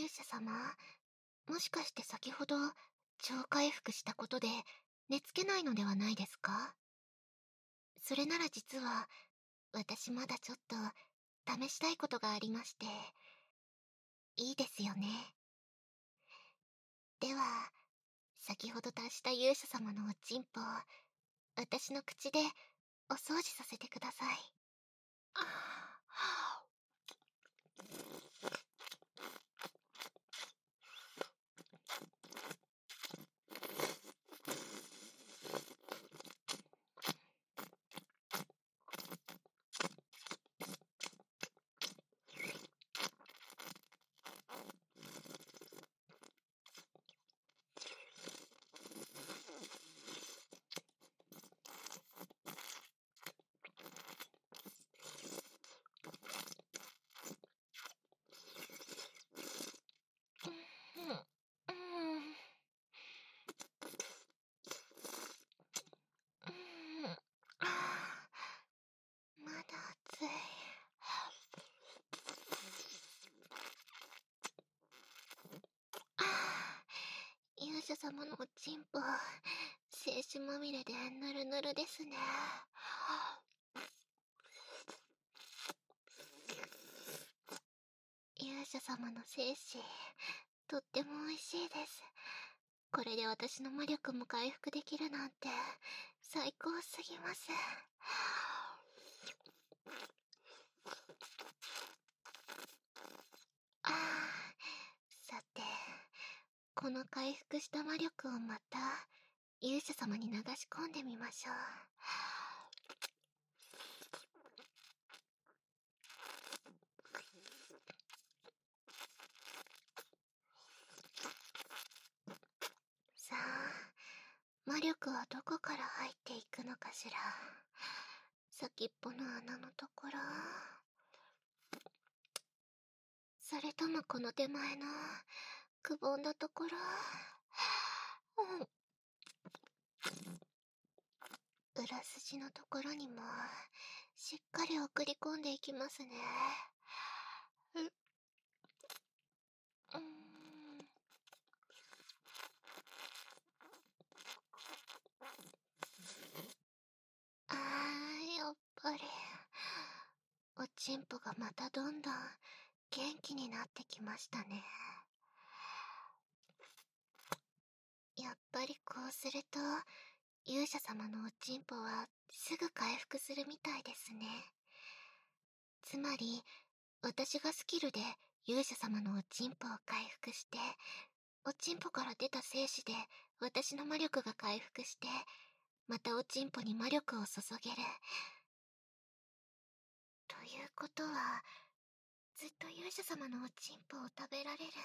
勇者様、もしかして先ほど超回復したことで寝つけないのではないですか？それなら実は私まだちょっと試したいことがありまして、いいですよね。では、先ほど達した勇者様のおちんぽを私の口でお掃除させてください。まだ暑い。勇者様のおちんぽ、精子まみれでぬるぬるですね。勇者様の精子、とっても美味しいです。これで私の魔力も回復できるなんて最高すぎます。さて、この回復した魔力をまた勇者様に流し込んでみましょう。さあ、魔力はどこから入っていくのかしら。先っぽの穴のところ、それともこの手前のくぼんだところ。裏筋のところにもしっかり送り込んでいきますね。やっぱりおちんぽがまたどんどん元気になってきましたね。やっぱりこうすると勇者様のおちんぽはすぐ回復するみたいですね。つまり私がスキルで勇者様のおちんぽを回復して、おちんぽから出た精子で私の魔力が回復して、またおちんぽに魔力を注げる。ということは、ずっと勇者様のおちんぽを食べられる。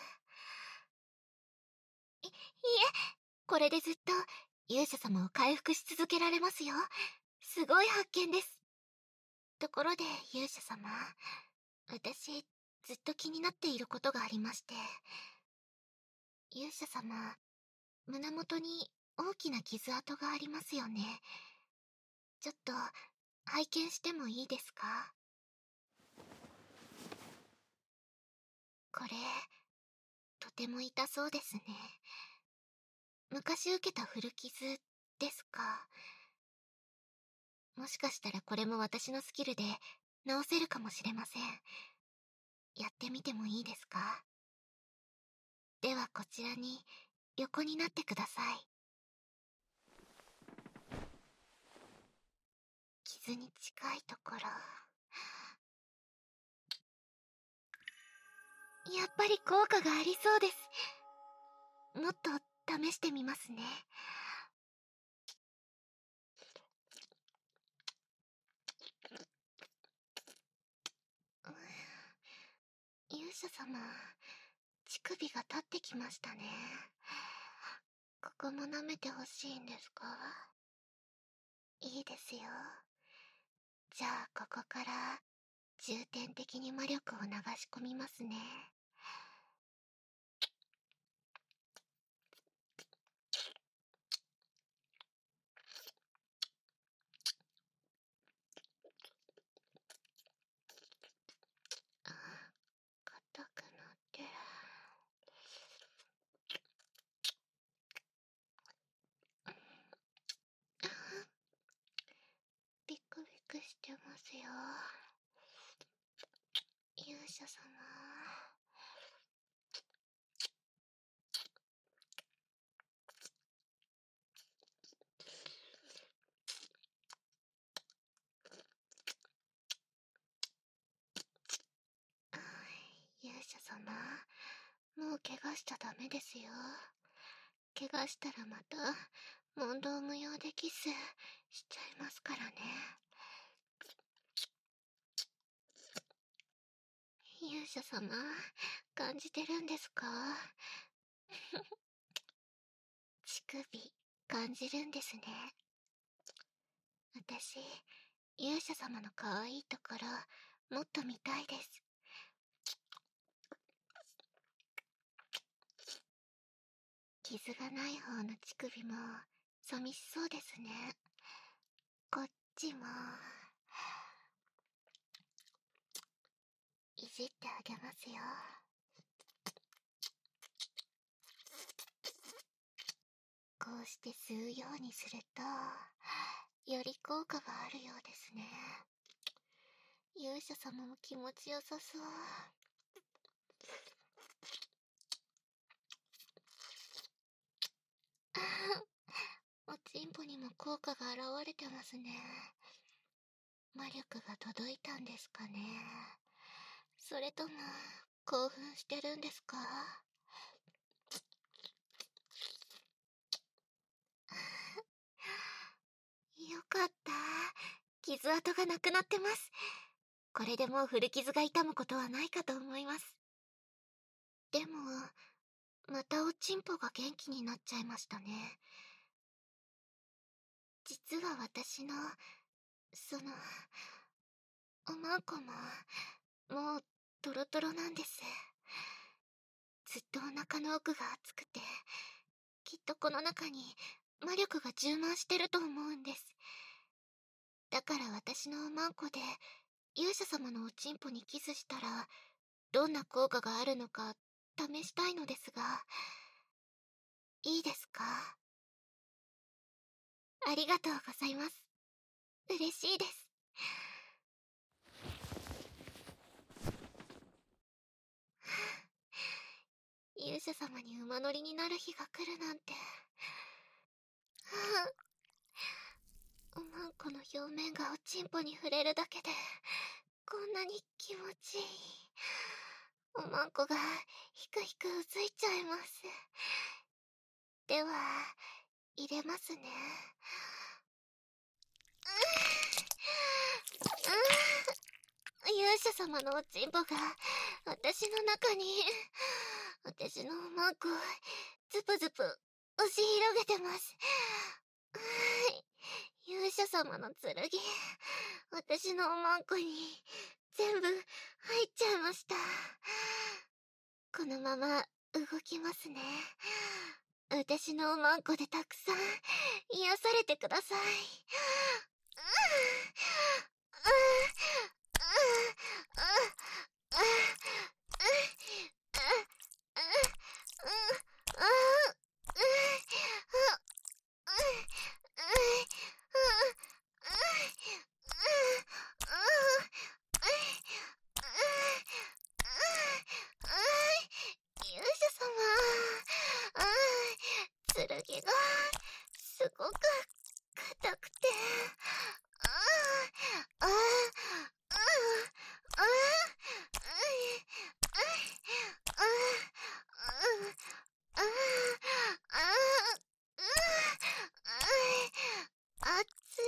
いえ、これでずっと勇者様を回復し続けられますよ。すごい発見です。ところで勇者様、私ずっと気になっていることがありまして、勇者様、胸元に大きな傷跡がありますよね。ちょっと拝見してもいいですか？これとても痛そうですね。昔受けた古傷ですか？もしかしたらこれも私のスキルで治せるかもしれません。やってみてもいいですか？ではこちらに横になってください。傷に近いところ。やっぱり効果がありそうです。もっと試してみますね。勇者様、乳首が立ってきましたね。ここも舐めてほしいんですか？いいですよ。じゃあここから重点的に魔力を流し込みますね。硬くなってる。 者様、もう怪我しちゃダメですよ。怪我したらまた問答無用でキスしちゃいますからね。勇者様、感じてるんですか？乳首、感じるんですね。私、勇者様の可愛いところ、もっと見たいです。傷がない方の乳首も、寂しそうですね。こっちも、いじってあげますよ。こうして吸うようにすると、より効果があるようですね。勇者様も気持ちよさそう。おちんぽにも効果が現れてますね。魔力が届いたんですかね。それとも、興奮してるんですか？よかった。傷跡がなくなってます。これでもう古傷が痛むことはないかと思います。でも、またおちんぽが元気になっちゃいましたね。実は私の、おまんこも、もう、トロトロなんです。ずっとお腹の奥が熱くて、きっとこの中に魔力が充満してると思うんです。だから私のおまんこで、勇者様のおちんぽにキスしたら、どんな効果があるのか試したいのですが、いいですか？ありがとうございます。嬉しいです。勇者様に馬乗りになる日が来るなんて。おまんこの表面がおちんぽに触れるだけで、こんなに気持ちいい。おまんこがひくひくうずいちゃいます。では、入れますね。勇者様のおちんぽが私の中に、私のおまんこズプズプ押し広げてます。勇者様の剣、私のおまんこに全部入っちゃいました。このまま動きますね。私のおまんこでたくさん癒されてください。勇者様、剣がすごく硬くて、熱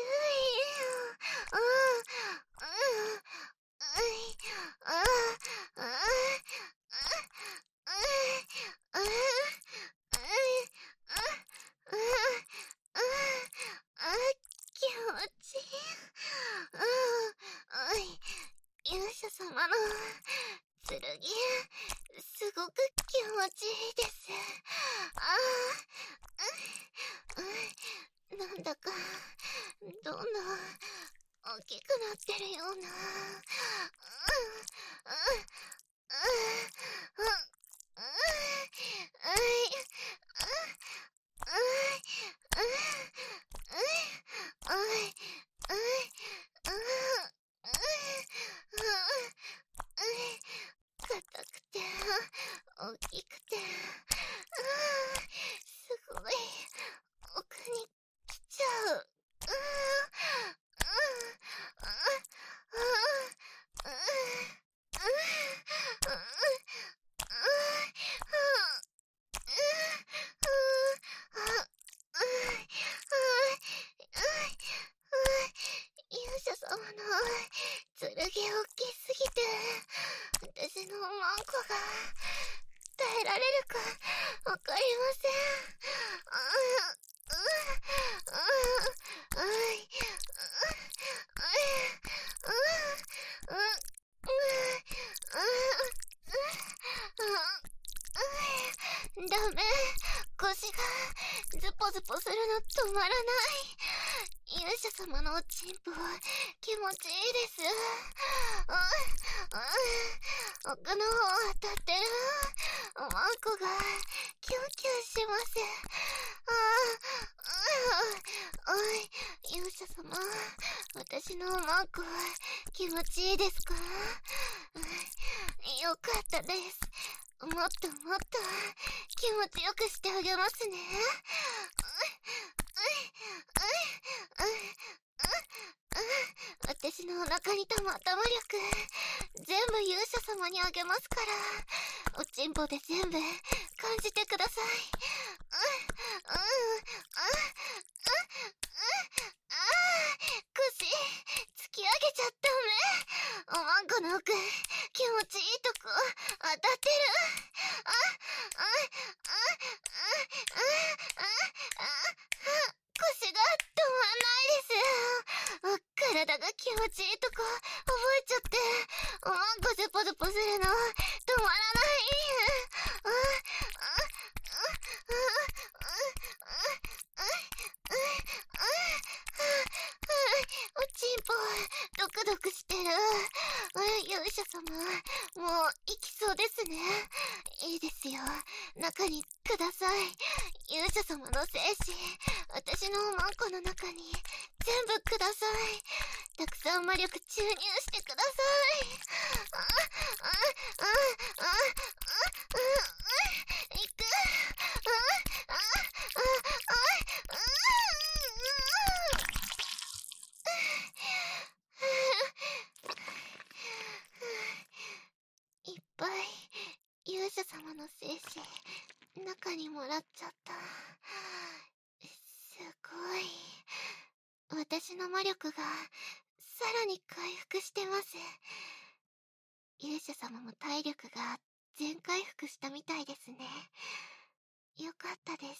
気持ちいい。勇者様の剣、すごく気持ちいいです。なんだか、どんどん大きくなってるような。硬くて、大きくて、すごい、奥に来ちゃう。 られるかわかりません。ダメ。腰がズポズポするの止まらない。勇者様のおちんぽ気持ちいいです。奥の方当たってる。おまんこがキュンキュンします。おい、勇者様、私のおまんこ気持ちいいですか？よかったです。もっともっと気持ちよくしてあげますね。私のお腹に溜まった魔力、全部勇者様にあげますから、おちんぽで全部感じてください。腰、突き上げちゃっため。おまんこの奥、気持ちいいとこ、当たってる。腰が止まんないです。体が気持ちいいとこ、覚えちゃって、おまんこズポズポするの、止まらない。おちんぽ、ドクドクしてる。勇者様、もう、行きそうですね。いいですよ。中にください。勇者様の精子、私のおまんこの中に、全部ください。たくさん魔力注入してください。いく。いっぱい勇者様の精子中にもらっちゃった。すごい。私の魔力がさらに回復してます。勇者様も体力が全回復したみたいですね。よかったです。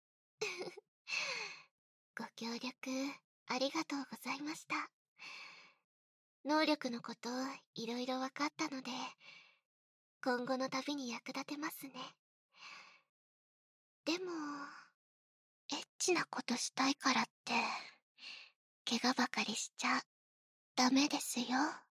ご協力ありがとうございました。能力のこといろいろわかったので、今後の旅に役立てますね。でも、エッチなことしたいからって、怪我ばかりしちゃダメですよ。